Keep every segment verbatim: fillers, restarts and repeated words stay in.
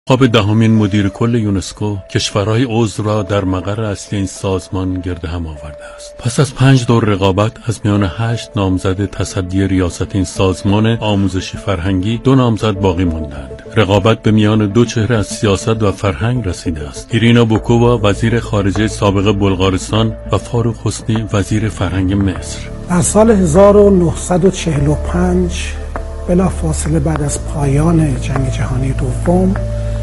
انتخاب دهمین مدیر کل یونسکو کشورهای عضو را در مقر اصلی این سازمان گرد هم آورده است. پس از پنج دور رقابت از میان هشت نامزد تصدی ریاست این سازمان آموزشی فرهنگی دو نامزد باقی ماندند. رقابت به میان دو چهره از سیاست و فرهنگ رسیده است: ایرینا بوکووا وزیر خارجه سابق بلغارستان و فاروق حسنی وزیر فرهنگ مصر. در سال هزار و نهصد و چهل و پنج بلافاصله بعد از پایان جنگ جهانی دوم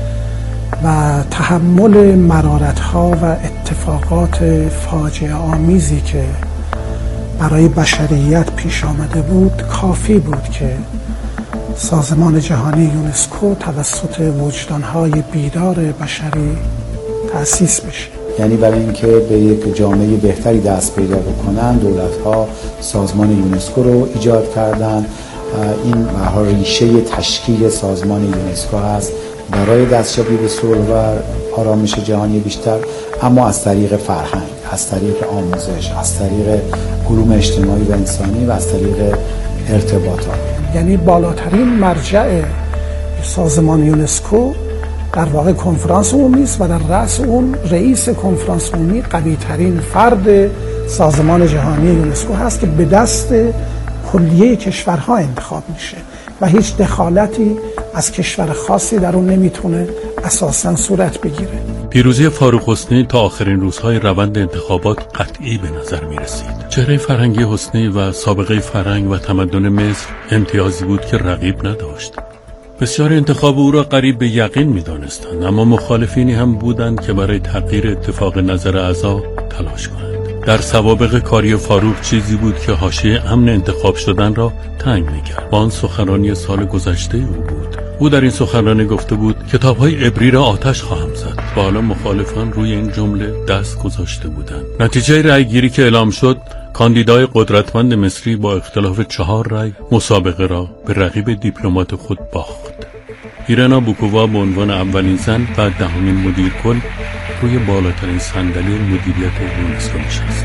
و تحمل مرارت‌ها و اتفاقات فاجعه آمیزی که برای بشریت پیش آمده بود، کافی بود که سازمان جهانی یونسکو توسط وجدان‌های بیدار بشری تأسیس بشه. یعنی برای اینکه به یک جامعه بهتری دست پیدا بکنن، دولت‌ها سازمان یونسکو رو ایجاد کردن. این به ریشه تشکیل سازمان یونسکو هست برای دستیابی به صلح و آرامش جهانی بیشتر، اما از طریق فرهنگ، از طریق آموزش، از طریق علوم اجتماعی و انسانی و از طریق ارتباطات. یعنی بالاترین مرجع سازمان یونسکو در واقع کنفرانس عمومی است و در رأس اون رئیس کنفرانس عمومی قوی‌ترین فرد سازمان جهانی یونسکو هست که به دست کلیه کشورها انتخاب میشه و هیچ دخالتی از کشور خاصی در اون نمیتونه اساساً صورت بگیره. پیروزی فاروق حسنی تا آخرین روزهای روند انتخابات قطعی به نظر می رسید. چهره فرهنگی حسنی و سابقه فرهنگ و تمدن مصر امتیازی بود که رقیب نداشت. بسیار انتخاب او را قریب به یقین می دانستند، اما مخالفینی هم بودند که برای تغییر اتفاق نظر اعضا تلاش کنند. در سوابق کاری فاروق چیزی بود که حاشیه امن انتخاب شدن را تنگ می‌کرد. آن سخنرانی سال گذشته او بود. او در این سخنرانی گفته بود کتاب‌های عبری را آتش خواهم زد و حالا مخالفان روی این جمله دست گذاشته بودند. نتیجه رأی‌گیری که اعلام شد، کاندیدای قدرتمند مصری با اختلاف چهار رأی مسابقه را به رقیب دیپلمات خود باخت. ایرینا بوکووا به عنوان اولین زن و دهمین مدیر کل روی بالاترین صندلی مدیریت یونسکو نشست.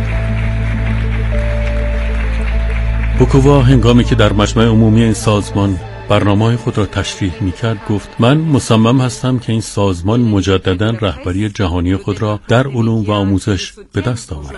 بوکووا هنگامی که در مجمع عمومی این سازمان برنامه‌های خود را تشریح می‌کرد گفت: من مصمم هستم که این سازمان مجدداً رهبری جهانی خود را در علوم و آموزش به دست آورد.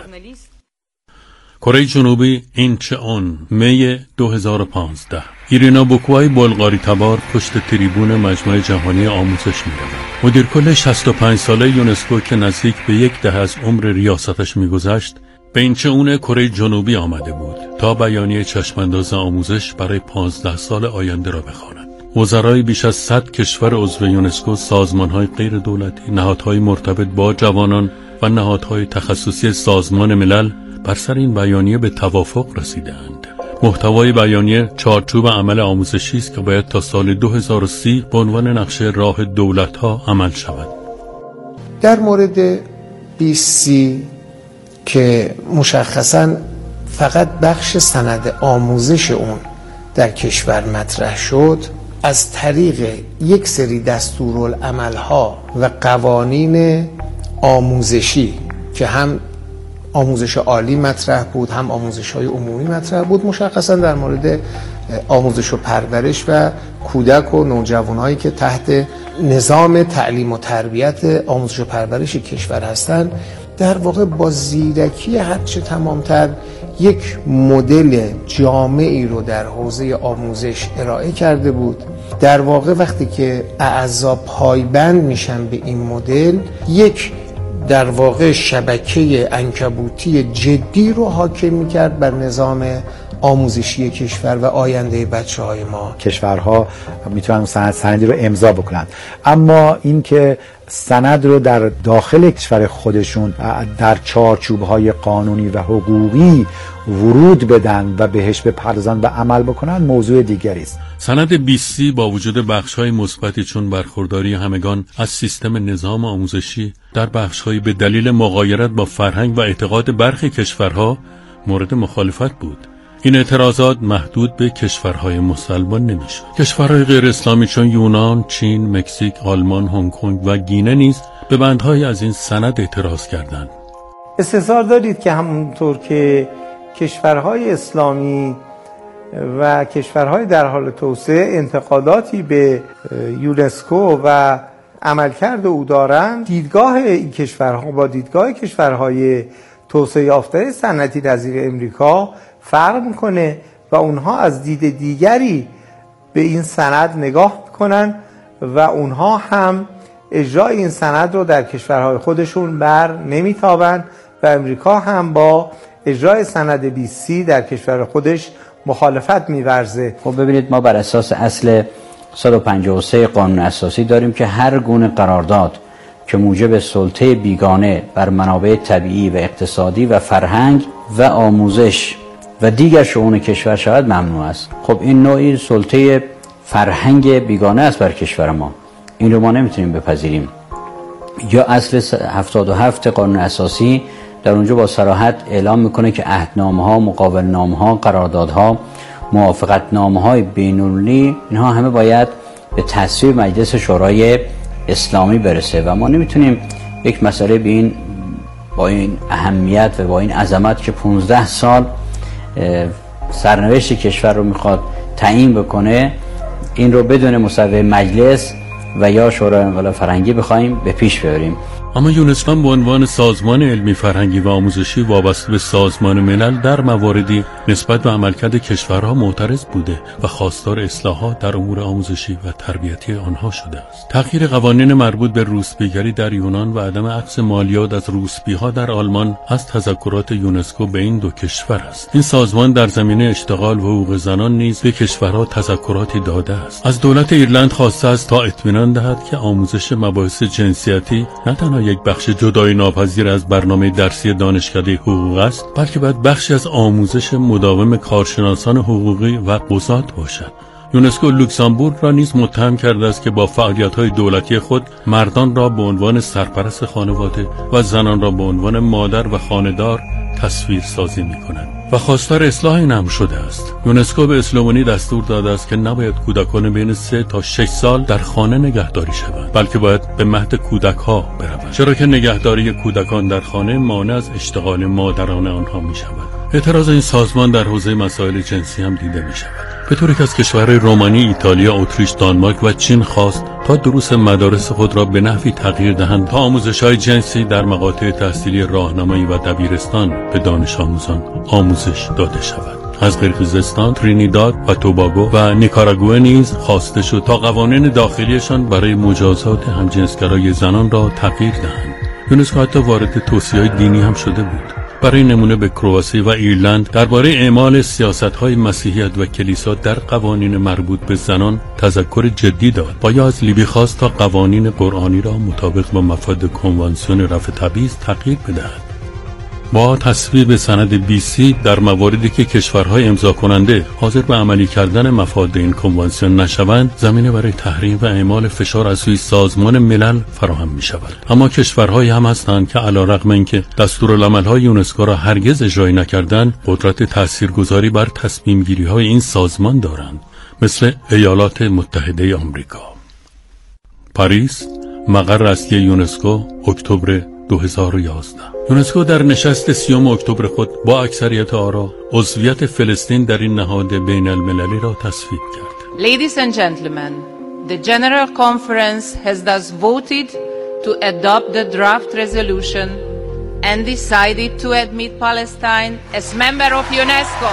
کره جنوبی اینچئون می دو هزار و پانزده. ایرینا بوکوای بلغاری تبار پشت تریبون مجمع جهانی آموزش می‌رود. مدیر کل شصت و پنج ساله یونسکو که نزدیک به یک دهه از عمر ریاستش می‌گذشت، به اینچئون کره جنوبی آمده بود تا بیانیه چشمانداز آموزش برای پانزده سال آینده را بخواند. وزرای بیش از صد کشور عضو یونسکو، سازمان‌های غیر دولتی، نهادهای مرتبط با جوانان و نهادهای تخصصی سازمان ملل بر سر این بیانیه به توافق رسیدند. محتوای بیانیه چارچوب عمل آموزشی است که باید تا سال دو هزار و سی به عنوان نقشه راه دولت‌ها عمل شود. در مورد بیست سی که مشخصاً فقط بخش سند آموزش اون در کشور مطرح شد، از طریق یک سری دستورالعمل‌ها و قوانین آموزشی که هم آموزش عالی مطرح بود هم آموزش‌های عمومی مطرح بود، مشخصاً در مورد آموزش و پرورش و کودک و نوجوانایی که تحت نظام تعلیم و تربیت آموزش و پرورش کشور هستند، در واقع با زیرکی هرچه تمامتر یک مدل جامعی رو در حوزه آموزش ارائه کرده بود. در واقع وقتی که اعضا پایبند میشن به این مدل، یک در واقع شبکه عنکبوتی جدی رو حاکم می‌کرد بر نظام آموزشی کشور و آینده بچه‌های ما. کشورها میتونن سند سندی رو امضا بکنن، اما این که سند رو در داخل کشور خودشون در چارچوب‌های قانونی و حقوقی ورود بدن و بهش بپردازن و عمل بکنن موضوع دیگری است. سند بیست سی با وجود بخش‌های مثبتی چون برخورداری همگان از سیستم نظام آموزشی در بخش‌های به دلیل مغایرت با فرهنگ و اعتقاد برخی کشورها مورد مخالفت بود. این اعتراضات محدود به کشورهای مسلمان نمیشد. کشورهای غیر اسلامی چون یونان، چین، مکزیک، آلمان، هنگ کنگ و گینه نیز به بندهای از این سند اعتراض کردند. استحضار دارید که همونطور که کشورهای اسلامی و کشورهای در حال توسعه انتقاداتی به یونسکو و عملکرد او دارند، دیدگاه این کشورها با دیدگاه کشورهای توسعه یافته صنعتی نظیر امریکا فرق میکنه و اونها از دید دیگری به این سند نگاه میکنن و اونها هم اجرای این سند رو در کشورهای خودشون بر نمیتابند و امریکا هم با اجرای سند بیست سی در کشور خودش مخالفت می‌ورزه. خب ببینید، ما بر اساس اصل صد و پنجاه و سه قانون اساسی داریم که هر گونه قرارداد که موجب سلطه بیگانه بر منابع طبیعی و اقتصادی و فرهنگ و آموزش و دیگر شئون کشور شود ممنوع است. خب این نوعی سلطه فرهنگ بیگانه است بر کشور ما، این رو ما نمیتونیم بپذیریم. یا اصل هفتاد و هفت قانون اساسی در اونجا با صراحت اعلام میکنه که عهدنامه‌ها، مقاولنامه‌ها، قراردادها، موافقتنامه‌های بین‌المللی، اینها همه باید به تصویب مجلس شورای اسلامی برسه و ما نمیتونیم یک مسئله به این با این اهمیت و با این عظمت که پانزده سال سرنوشت کشور رو میخواد تعیین بکنه، این رو بدون مصوبه مجلس و یا شورای انقلاب فرهنگی بخوایم به پیش ببریم. اما یونسکو به عنوان سازمان علمی فرهنگی و آموزشی وابسته به سازمان ملل در مواردی نسبت به عملکرد کشورها معترض بوده و خواستار اصلاحات در امور آموزشی و تربیتی آنها شده است. تغییر قوانین مربوط به روسبیگری در یونان و عدم اخذ مالیات از روسبیها در آلمان از تذکرات یونسکو به این دو کشور است. این سازمان در زمینه اشتغال و حقوق زنان نیز به کشورها تذکراتی داده است. از دولت ایرلند خواسته است تا اطمینان دهد که آموزش مباحث جنسیتی نه تنها یک بخش جدای ناپذیر از برنامه درسی دانشکده حقوق است، بلکه باید بخشی از آموزش مداوم کارشناسان حقوقی و قضات باشد. یونسکو لوکزامبورگ را نیز متهم کرده است که با فعالیت‌های دولتی خود مردان را به عنوان سرپرست خانواده و زنان را به عنوان مادر و خانه‌دار تصویر سازی می‌کند و خواستار اصلاح این هم شده است. یونسکو به اسلوونی دستور داده است که نباید کودکان بین سه تا شش سال در خانه نگهداری شوند، بلکه باید به مهد کودک‌ها بروند، چرا که نگهداری کودکان در خانه مانع از اشتغال مادران آنها می‌شود. اعتراض این سازمان در حوزه مسائل جنسی هم دیده می‌شود، به طوری که از کشورهای رومانی، ایتالیا، اتریش، دانمارک و چین خواست تا دروس مدارس خود را به نحوی تغییر دهند تا آموزش‌های جنسی در مقاطع تحصیلی راهنمایی و دبیرستان به دانش آموزان آموزش داده شود. از قرقیزستان، ترینیداد و توباگو و نیکاراگوئه نیز خواسته شد تا قوانین داخلیشان برای مجازات همجنسگرای زنان را تغییر دهند. یونسکو حتی وارد توصیه‌های دینی هم شده بود. برای نمونه به کرواسی و ایرلند درباره اعمال سیاست‌های مسیحیت و کلیسا در قوانین مربوط به زنان تذکر جدی داد و یا از لیبی خواست تا قوانین قرآنی را مطابق با مفاد کنوانسیون رفع تبعیض تغییر بدهد. با تصویب سند بیست سی در مواردی که کشورهای امضا کننده حاضر به عملی کردن مفاد این کنوانسیون نشوند، زمینه برای تحریم و اعمال فشار از سوی سازمان ملل فراهم می شود. اما کشورهایی هم هستند که علیرغم اینکه دستورالعمل‌های یونسکو را هرگز اجرایی نکردند، قدرت تاثیرگذاری بر تصمیم گیری‌های این سازمان دارند، مثل ایالات متحده آمریکا. پاریس، مقر اصلی یونسکو، اکتبر دو هزار و یازده. یونسکو در نشست سیوم اکتبر خود با اکثریت آرا عضویت فلسطین در این نهاد بین المللی را تصویب کرد. Ladies and gentlemen, the General Conference has thus voted to adopt the draft resolution and decided to admit Palestine as member of UNESCO.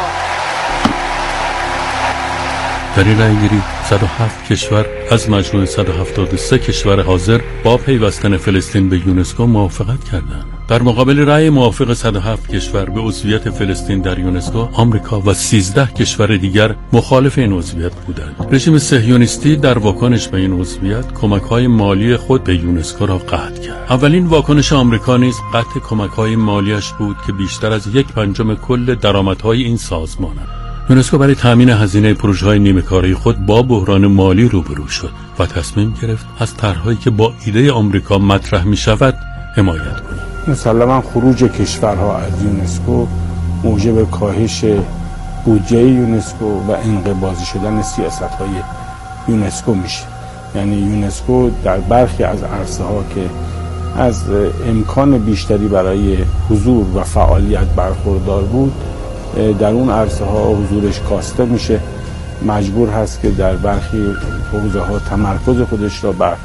در این رأی‌گیری صد و هفت کشور از مجموع صد و هفتاد و سه کشور حاضر با پیوستن فلسطین به یونسکو موافقت کردند. در مقابل رأی موافق صد و هفت کشور به عضویت فلسطین در یونسکو، آمریکا و سیزده کشور دیگر مخالف این عضویت بودند. رژیم صهیونیستی در واکنش به این عضویت کمک‌های مالی خود به یونسکو را قطع کرد. اولین واکنش آمریکا نیز قطع کمک‌های مالیش بود که بیشتر از یک پنجم کل درآمدهای این سازمان است. یونسکو برای تامین هزینه پروژه‌های نیمه‌کاره خود با بحران مالی روبرو شد و تصمیم گرفت از طرح‌هایی که با ایده آمریکا مطرح می‌شود حمایت کند. مسلماً خروج کشورها از یونسکو موجب کاهش بودجه یونسکو و انقباضی شدن سیاست‌های یونسکو میشه. یعنی یونسکو در برخی از عرصه‌ها که از امکان بیشتری برای حضور و فعالیت برخوردار بود، در اون عرصه ها حضورش کاسته میشه، مجبور هست که در برخی حوزه ها تمرکز خودش را بر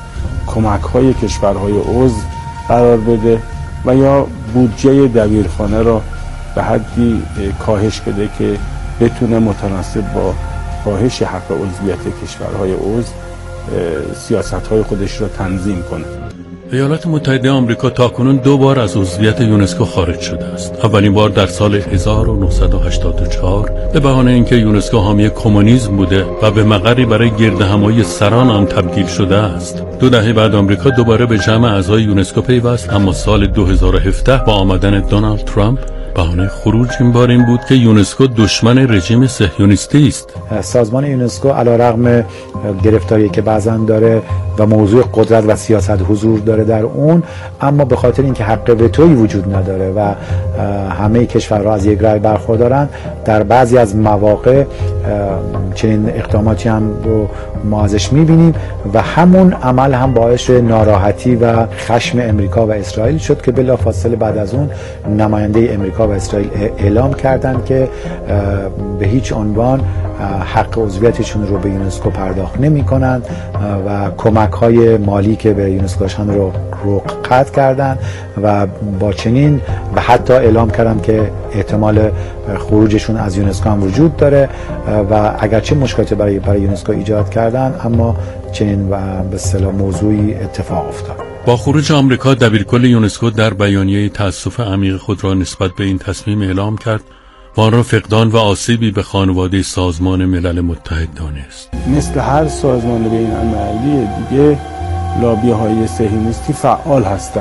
کمک‌های کشورهای عضو قرار بده و یا بودجه دبیرخانه را به حدی کاهش بده که بتونه متناسب با کاهش حق عضویت کشورهای عضو سیاست‌های خودش را تنظیم کنه. ایالات متحده آمریکا تاکنون دو بار از عضویت یونسکو خارج شده است. اولین بار در سال هزار و نهصد و هشتاد و چهار به بهانه اینکه یونسکو حامی کمونیسم بوده و به مقری برای گردهمایی سران آن تبدیل شده است. دو دهه بعد آمریکا دوباره به جمع اعضای یونسکو پیوست، اما سال دو هزار و هفده با آمدن دونالد ترامپ بهانه خروج این بار این بود که یونسکو دشمن رژیم صهیونیستی است. سازمان یونسکو علیرغم گرفتاری که بعضا داره و موضوع قدرت و سیاست حضور داره در اون، اما به خاطر اینکه حق وتویی وجود نداره و همه کشورها از یک رأی برخوردارن، در بعضی از مواقع چنین اقداماتی هم رو ما ازش میبینیم و همون عمل هم باعث ناراحتی و خشم امریکا و اسرائیل شد که بلافاصله بعد از اون نماینده امریکا و اسرائیل اعلام کردند که به هیچ عنوان حق عضویتشون رو به یونسکو پرداخت نمی کنند و کمک های مالی که به یونسکو داشتن رو رو قطع کردن و با چنین و حتی اعلام کردن که احتمال خروجشون از یونسکو هم وجود داره و اگرچه مشکلاتی برای برای یونسکو ایجاد کردن، اما چنین و به اصطلاح موضوعی اتفاق افتاد. با خروج آمریکا دبیرکل یونسکو در بیانیه تأسف عمیق خود را نسبت به این تصمیم اعلام کرد و آن را فقدان و آسیبی به خانواده سازمان ملل متحد دانست. مثل هر سازمان بین‌المللی دیگه لابی‌های صهیونیستی فعال هستند.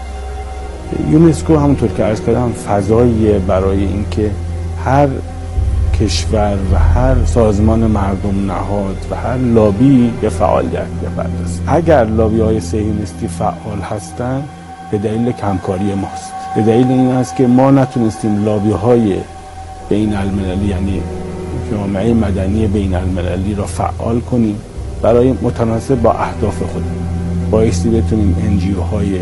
یونسکو همونطور که عرض کردم فضاییه برای اینکه هر کشور و هر سازمان مردم نهاد و هر لابی به فعالیت بپردازه. اگر لابی‌های صهیونیستی فعال هستند به دلیل کمکاری ماست. به دلیل این است که ما نتونستیم لابی‌های بین المللی یعنی جامعه مدنی بین المللی را فعال کنیم برای متناسب با اهداف خودمون، بایستی بتونیم انجیو های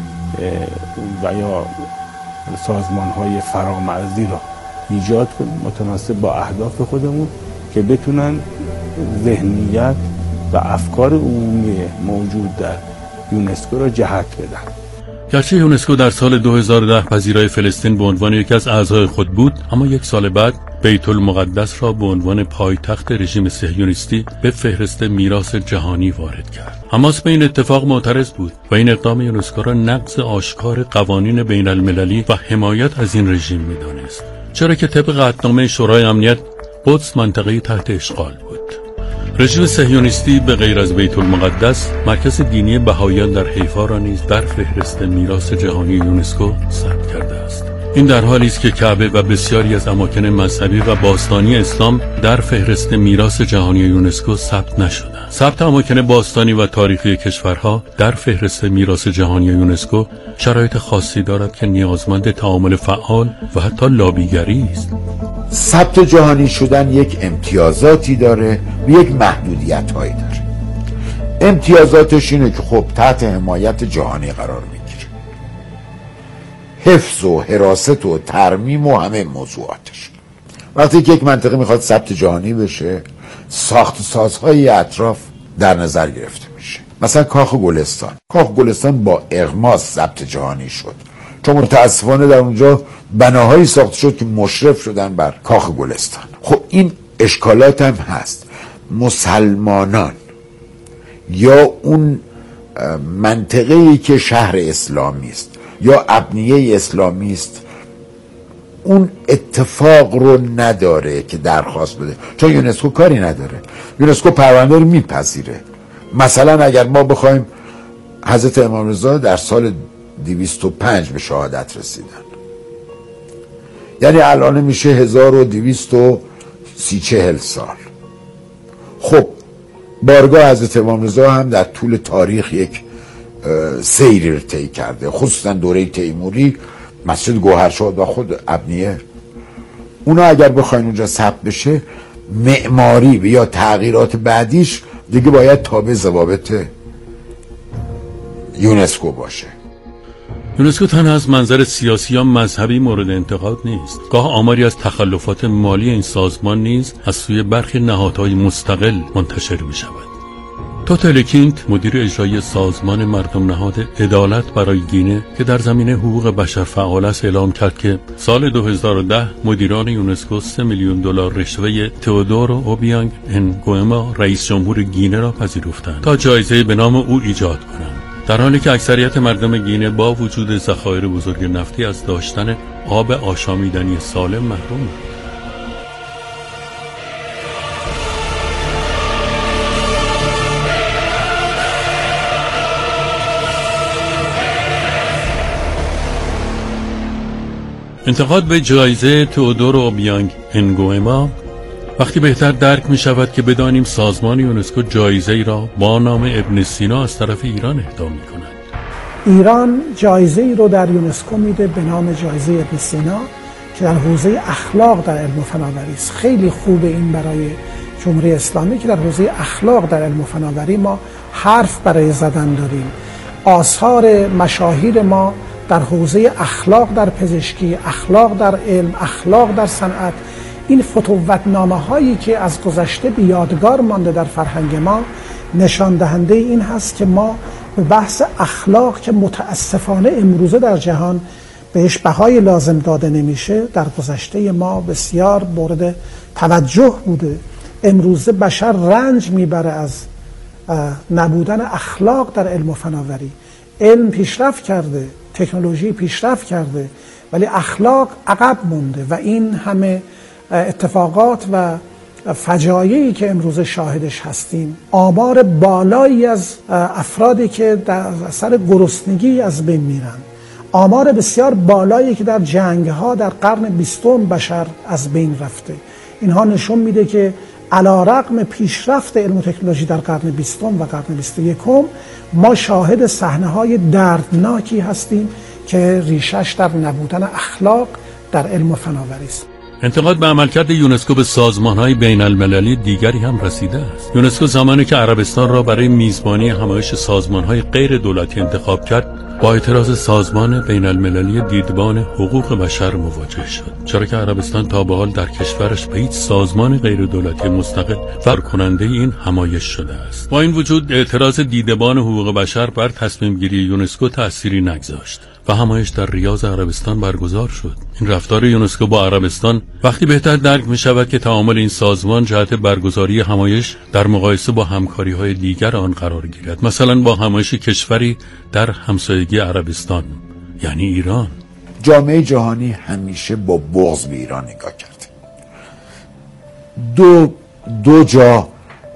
و یا سازمان های فرامرزی را ایجاد کنیم متناسب با اهداف خودمون که بتونن ذهنیت و افکار عمومی موجود در یونسکو را جهت بدن. گرچه یونسکو در سال دو هزار و ده پذیرای فلسطین به عنوان یکی از اعضای خود بود، اما یک سال بعد بیت المقدس را به عنوان پایتخت رژیم صهیونیستی به فهرست میراث جهانی وارد کرد. حماس به این اتفاق معترض بود و این اقدام یونسکو را نقض آشکار قوانین بین المللی و حمایت از این رژیم می‌دانست، چرا که طبق قطعنامه شورای امنیت قدس منطقه‌ای تحت اشغال بود. رژیم صهیونیستی به غیر از بیت المقدس مرکز دینی بهائیان در حیفا را نیز در فهرست میراث جهانی یونسکو ثبت کرده است. این در حالی است که کعبه و بسیاری از اماکن مذهبی و باستانی اسلام در فهرست میراث جهانی یونسکو ثبت نشدند. ثبت اماکن باستانی و تاریخی کشورها در فهرست میراث جهانی یونسکو شرایط خاصی دارد که نیازمند تعامل فعال و حتی لابیگری است. ثبت جهانی شدن یک امتیازاتی داره و یک محدودیت هایی داره. امتیازاتش اینه که خب تحت حمایت جهانی قرار میگیره، حفظ و حراست و ترمیم و همه موضوعاتش. وقتی که یک منطقه میخواد ثبت جهانی بشه، ساخت سازهای اطراف در نظر گرفته میشه. مثلا کاخ گلستان کاخ گلستان با اغماس ثبت جهانی شد، چون متاسفانه در اونجا بناهایی ساخته شد که مشرف شدن بر کاخ گلستان. خب این اشکالات هم هست. مسلمانان یا اون منطقه‌ای که شهر اسلامی است یا ابنیه اسلامی است، اون اتفاق رو نداره که درخواست بده، چون یونسکو کاری نداره. یونسکو پرونده رو میپذیره. مثلا اگر ما بخوایم حضرت امام رضا در سال دویست و پنج به شهادت رسیدن، یعنی الان میشه هزار و دویست و سی چهل سال. خب بارگاه حضرت امام رضا هم در طول تاریخ یک سیری رو طی کرده، خصوصا دوره تیموری مسجد گوهرشاد و خود ابنیه. اونا اگر بخواین اونجا ثبت بشه، معماری یا تغییرات بعدیش دیگه باید تابع ضوابط یونسکو باشه. یونسکو تنها از منظر سیاسی یا مذهبی مورد انتقاد نیست. گاه آماری از تخلفات مالی این سازمان نیز از سوی برخی نهادهای مستقل منتشر می شود. توتلکینت مدیر اجرایی سازمان مردم نهاد عدالت برای گینه که در زمینه حقوق بشر فعال است اعلام کرد که سال دو هزار و ده مدیران یونسکو سه میلیون دلار رشوه تئودور اوبیانگ انگوئما رئیس جمهور گینه را پذیرفتند تا جایزه به نام او ایجاد کنند، در حالی که اکثریت مردم گینه با وجود ذخایر بزرگ نفتی از داشتن آب آشامیدنی سالم محروم بود. انتقاد به جایزه تئودور اوبیانگ انگوئما وقتی بهتر درک می شود که بدانیم سازمان یونسکو جایزه ای را با نام ابن سینا از طرف ایران اهدا می کند. ایران جایزه ای رو در یونسکو میده به نام جایزه ابن سینا که در حوزه اخلاق در علم و فناوری است. خیلی خوبه این برای جمهوری اسلامی که در حوزه اخلاق در علم و فناوری ما حرف برای زدن داریم. آثار مشاهیر ما در حوزه اخلاق در پزشکی، اخلاق در علم، اخلاق در صنعت، این فتوتنامه هایی که از گذشته به یادگار مانده در فرهنگ ما نشان دهنده این هست که ما به بحث اخلاق که متاسفانه امروزه در جهان بهش بهای لازم داده نمیشه، در گذشته ما بسیار مورد توجه بوده. امروزه بشر رنج میبره از نبودن اخلاق در علم و فناوری. علم پیشرفت کرده، تکنولوژی پیشرفت کرده، ولی اخلاق عقب مونده و این همه اتفاقات و فجایعی که امروز شاهدش هستیم، آمار بالایی از افرادی که در اثر گرسنگی از بین میرن، آمار بسیار بالایی که در جنگ‌ها در قرن بیستم بشر از بین رفته، اینها نشون میده که علی‌رغم پیشرفت علم و تکنولوژی در قرن بیستم و قرن بیست و یکم ما شاهد صحنه‌های دردناکی هستیم که ریشش در نبودن اخلاق در علم و فناوری است. انتقاد به عملکرد یونسکو به سازمان‌های بین‌المللی دیگری هم رسیده است. یونسکو زمانی که عربستان را برای میزبانی همایش سازمان‌های غیر دولتی انتخاب کرد، با اعتراض سازمان بین‌المللی دیدبان حقوق بشر مواجه شد، چرا که عربستان تا به حال در کشورش به هیچ سازمان غیر دولتی مستقل فرکننده این همایش شده است. با این وجود اعتراض دیدبان حقوق بشر بر تصمیم گیری یونسکو تأثیری نگذاشت و همایش در ریاض عربستان برگزار شد. این رفتار یونسکو با عربستان وقتی بهتر درک می شود که تعامل این سازمان جهت برگزاری همایش در مقایسه با همکاری‌های دیگر آن قرار گیرد، مثلا با همایش کشوری در همسایگی عربستان یعنی ایران. جامعه جهانی همیشه با بغض به ایران نگاه کرده. دو دو جا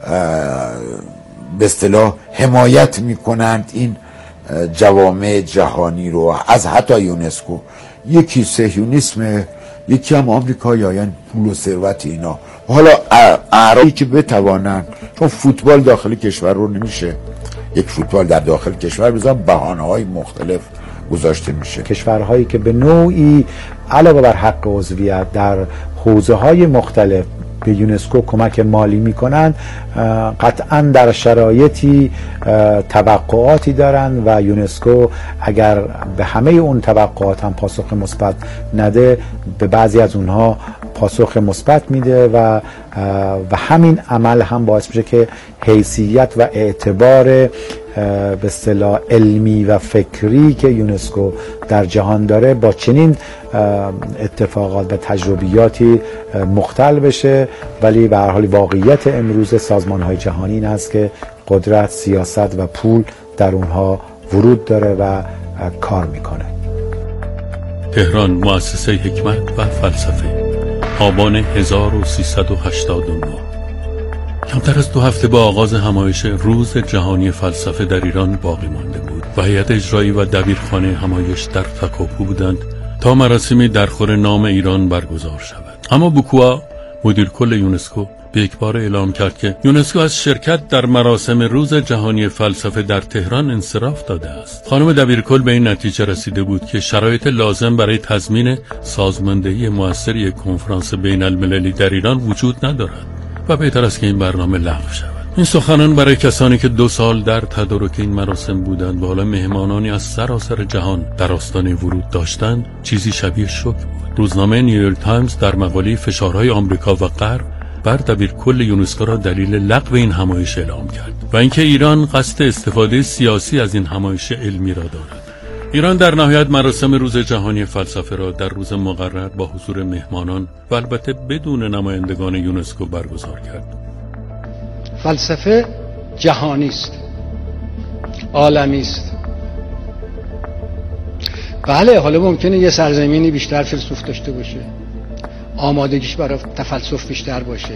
به اصطلاح حمایت می‌کنند این جوامع جهانی رو از حتی یونسکو. یکی صهیونیسم، یکی هم آمریکاییان، پول و ثروت اینا. حالا اعرابی که بتوانند، چون فوتبال داخل کشور رو نمیشه یک فوتبال در داخل کشور بزن، بهانه‌های مختلف گذاشته میشه. کشورهایی که به نوعی علاوه بر حق عضویت در حوزه‌های مختلف به یونسکو کمک مالی میکنند، قطعا در شرایطی توقعاتی دارند و یونسکو اگر به همه اون توقعات هم پاسخ مثبت نده، به بعضی از اونها پاسخ مثبت میده و و همین عمل هم باعث میشه که حیثیت و اعتبار به اصطلاح علمی و فکری که یونسکو در جهان داره با چنین اتفاقات و تجربیاتی مختل بشه. ولی به هر حال واقعیت امروز سازمان‌های جهانی این است که قدرت، سیاست و پول در اونها ورود داره و کار میکنه. تهران، مؤسسه حکمت و فلسفه، آبان هزار و سیصد و هشتاد و نه. کمتر از دو هفته با آغاز همایش روز جهانی فلسفه در ایران باقی مانده بود و هیئت اجرایی و دبیرخانه همایش در تکاپو بودند تا مراسمی درخور نام ایران برگزار شود. اما بوکوا، مدیر کل یونسکو، به یک بار اعلام کرد که یونسکو از شرکت در مراسم روز جهانی فلسفه در تهران انصراف داده است. خانم دبیرکل به این نتیجه رسیده بود که شرایط لازم برای تضمین سازماندهی مؤثر یک کنفرانس بین المللی در ایران وجود ندارد و بهتر است که این برنامه لغو شود. این سخنان برای کسانی که دو سال در تدارک این مراسم بودند و حالا مهمانانی از سراسر جهان در آستانه ورود داشتند چیزی شبیه شوک بود. روزنامه نیویورک تایمز در مقاله فشارهای آمریکا و غرب بر دبیرکل یونسکو را دلیل لغو این همایش اعلام کرد و اینکه ایران قصد استفاده سیاسی از این همایش علمی را دارد. ایران در نهایت مراسم روز جهانی فلسفه را در روز مقرر با حضور مهمانان و البته بدون نمایندگان یونسکو برگزار کرد. فلسفه جهانی است، عالمی است. بله، حالا ممکنه یه سرزمینی بیشتر فیلسوف داشته باشه، آمادگیش برای تفلسف بیشتر باشه،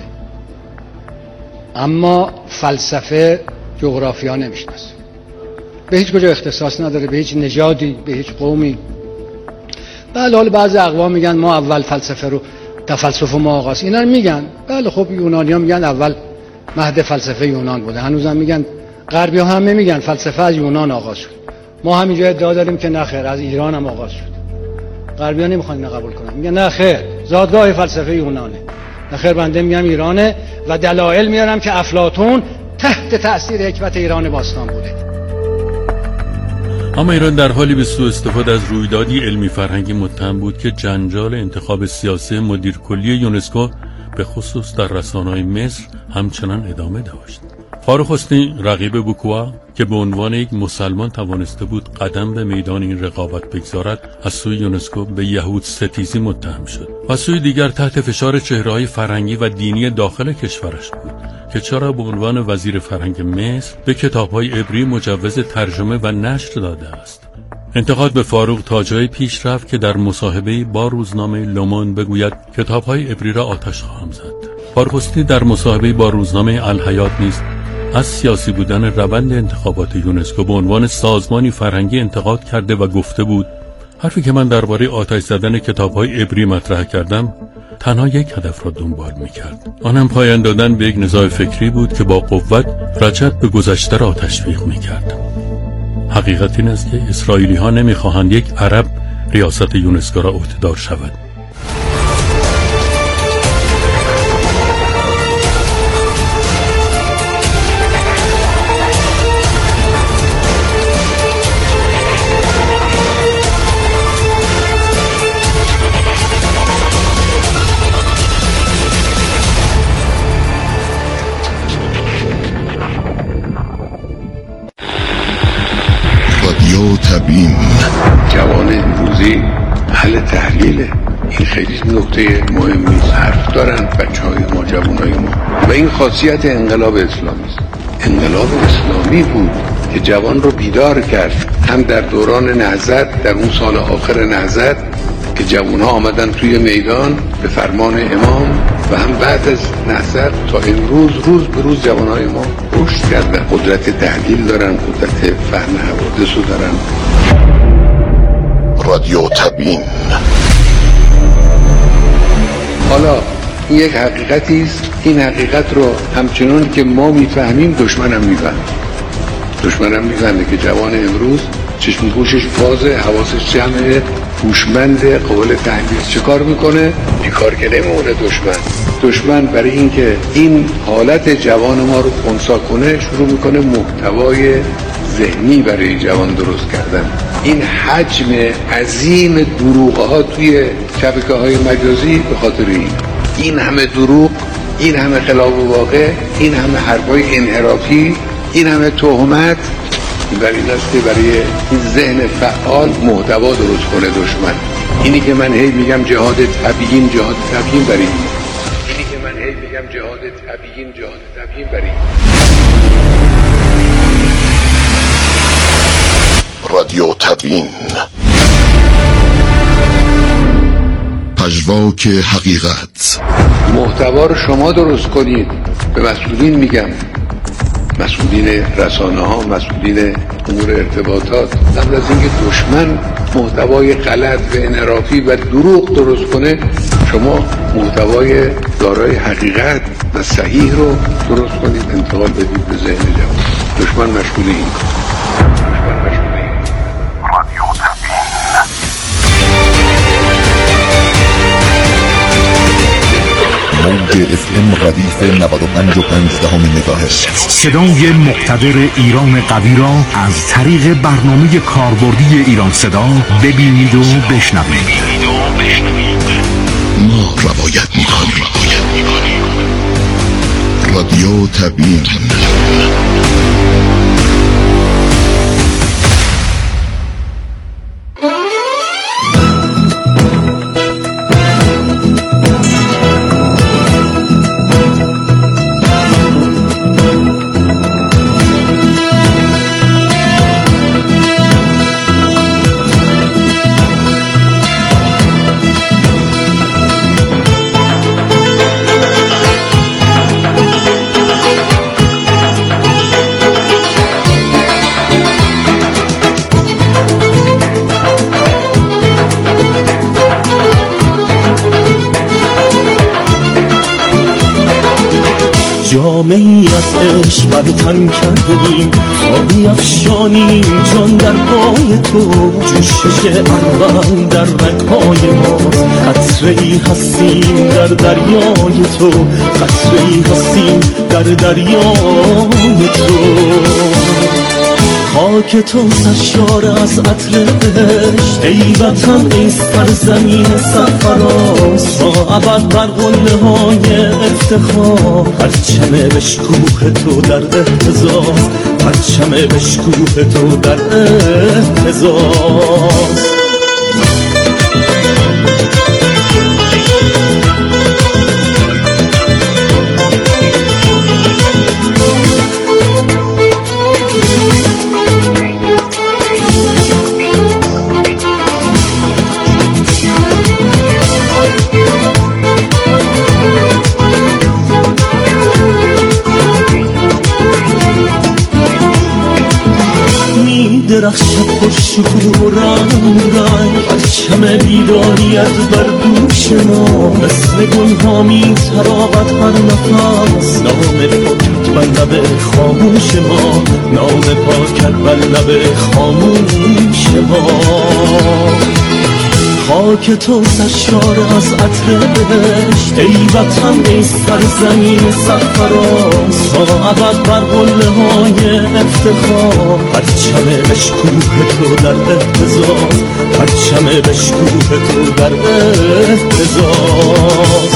اما فلسفه جغرافیا نمیشناسه، به هیچ کجا اختصاص نداره، به هیچ نژادی، به هیچ قومی. بله، حالا بعضی اقوام میگن ما اول فلسفه رو تفلسف ما آغاز، اینا رو میگن. بله، خب یونانی‌ها میگن اول مهد فلسفه یونان بوده، هنوزم میگن. غربی‌ها هم میگن فلسفه از یونان آغاز شد. ما همینجا ادعا داریم که نه خیر، از ایران هم آغاز شد. غربی‌ها نمیخوان اینو قبول کنن، میگن نه خیر، زادگاه فلسفه یونانه. نه خیر، بنده میگم ایرانه و دلایل میارم که افلاطون تحت تأثیر حکمت ایران باستان بوده. اما ایران در حالی به سوء استفاده از رویدادی علمی فرهنگی متهم بود که جنجال انتخاب سیاسی مدیر کلی یونسکو به خصوص در رسانه‌های مصر همچنان ادامه داشت. فاروخستی رقیب بوکوا که به عنوان یک مسلمان توانسته بود قدم به میدان این رقابت بگذارد، از سوی یونسکو به یهود ستیزی متهم شد و از سوی دیگر تحت فشار چهره‌های فرهنگی و دینی داخل کشورش بود که چرا به عنوان وزیر فرهنگ مصر به کتاب‌های عبری مجوز ترجمه و نشر داده است. انتقاد به فاروق تا جای پیش رفت که در مصاحبه‌ای با روزنامه لوموند بگوید کتاب‌های عبری را آتش خواهم زد. فاروخستی در مصاحبه‌ای با روزنامه الحیات نیز از سیاسی بودن روند انتخابات یونسکو به عنوان سازمانی فرهنگی انتقاد کرده و گفته بود حرفی که من درباره آتش زدن کتاب‌های عبری مطرح کردم تنها یک هدف را دنبال می‌کرد، آنم پایان دادن به یک نزاع فکری بود که با قوت رجعت به گذشته را تشویق می‌کرد. حقیقت این است که اسرائیلی‌ها نمی‌خواهند یک عرب ریاست یونسکو را عهده‌دار شود. تبیین جوان امروزی اهل تحلیله، این خیلی نکته مهمی است. حرف دارن بچهای ما، جوانای ما، و این خاصیت انقلاب اسلامی است. انقلاب اسلامی بود که جوان رو بیدار کرد، هم در دوران نهضت، در اون سال آخر نهضت که جوانها آمدن توی میدان به فرمان امام، و هم بعد از نهضت تا امروز روز به روز جوانهای ما رشد کردن، قدرت تحلیل دارن، قدرت فهم حوادث رو دارن. رادیو تبیین. حالا این یک حقیقتی است، این حقیقت رو همچنان که ما میفهمیم دشمن هم میفهمه. دشمن هم میفهمه که جوان امروز چشم گوشش بازه، حواسش جمعه، هوشمند، قابل تحلیل. چه کار میکنه؟ بیکار که نمیمونه دشمن. دشمن برای اینکه این حالت جوان ما رو خنثی کنه شروع میکنه محتوای ذهنی برای جوان درست کردن. این حجم عظیم دروغ ها توی شبکه های مجازی به خاطر این این همه دروغ، این همه خلاف واقع، این همه حرفای انحرافی، این همه تهمت، برای این است که برای این ذهن فعال محتوا درست کنه دشمن. اینی که من هی میگم جهاد تبیین، جهاد تبیین برای این اینی که من هی میگم جهاد تبیین، جهاد تبیین برای این رادیو تبیین. پژواک حقیقت. محتوا رو شما درست کنید. به مسئولین میگم، مسئولین رسانه ها، مسئولین امور ارتباطات، قبل از اینکه دشمن محتوای غلط و انحرافی و دروغ درست کنه، شما محتوای دارای حقیقت و صحیح رو درست کنید، انتقال بدید به ذهن جوان. دشمن مشغول این کار. موج اف ام ردیف نود و پنج و پنج دهم مگاهرتز. صدای مقتدر ایران قوی را از طریق برنامه کاربردی ایران صدا ببینید و بشنوید. ما روایت می‌کنیم. رادیو تبیین. جامعی از عشق بر تن کردیم، خوابی افشانیم جان در پای تو، جوشش اول در رگ‌های ما، قطره‌ای هستیم در دریای تو، قطره‌ای هستیم در دریای تو. خاک تو سرشار از عطر بهشت، ای وطن ای سرزمین سرفراز، تا ابد بر قله های افتخار، پرچم بشکوه تو در اهتزاز، پرچم بشکوه تو در اهتزاز. درخشد پر شکوه و رنگ رنگ، پرچم بیداریت بر دوش ما، مثل گلها می تراود هر نفس، نام پاکت بر لب خاموش ما، نام پاکت بر لب خاموش ما. خاک تو سرشار از عطر بهشت، ای وطن ای سرزمین سرفراز، تا ابد بر قله های افتخار، پرچم بشکوه تو در اهتزاز، پرچم بشکوه تو در اهتزاز.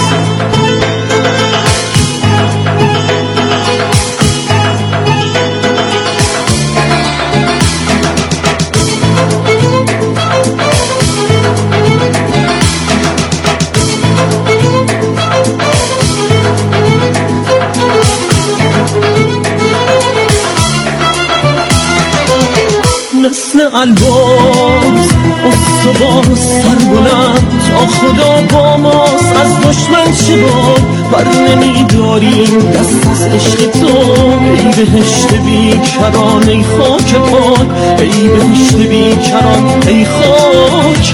مثل الباز استوار سربلند، تا خدا با ماست از دشمن چه باد، بر نمیداریم دست از عشق تو، ای بهشت بیکران ای خاک پاک، ای بهشت بیکران ای خاک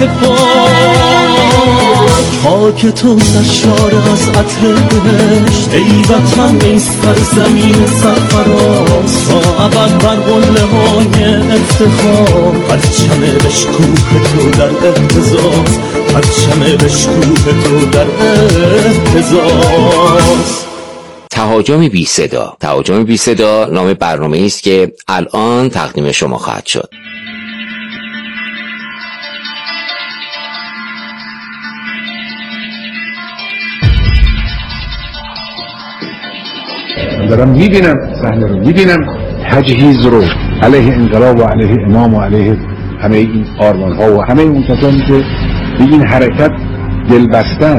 پاک. خاک تو سرشار از عطر بهشت، ای وطن ای سرزمین سرفراز، تا ابد بر قله های افتخار، پرچم بشکوه تو در اهتزاز، پرچم بشکوه تو در اهتزاز. تهاجم بی صدا. تهاجم بی صدا نام برنامه‌ای است که الان تقدیم شما خواهد شد. دارم میبینم صحنه رو، میبینم تجهیز رو علیه انقلاب و علیه امام و علیه همه این آرمان ها و همه اون کسانی که به این حرکت دل بستن.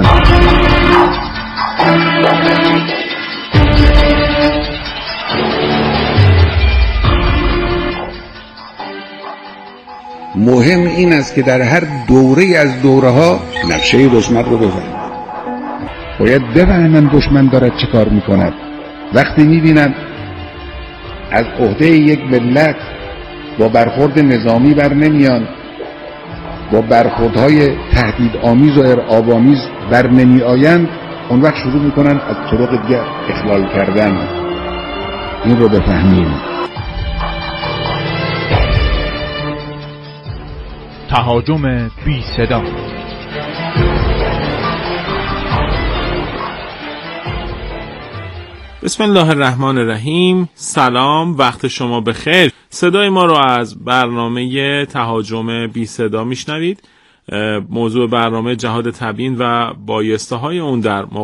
مهم این است که در هر دوره از دوره ها نقشه دشمن رو بفهمند. باید بفهمن دشمن دارد چه کار میکند. وقتی میبینن از عهده یک ملت با برخورد نظامی بر نمیان، با برخوردهای تهدید آمیز و ارعاب آمیز بر نمی آیند، اون وقت شروع میکنن از طرق دیگر اخلال کردن. این رو بفهمیم. تهاجم بی صدا. بسم الله الرحمن الرحیم. سلام، وقت شما بخیر. صدای ما رو از برنامه تهاجم بی صدا میشنوید. موضوع برنامه جهاد تبیین و بایسته های اون در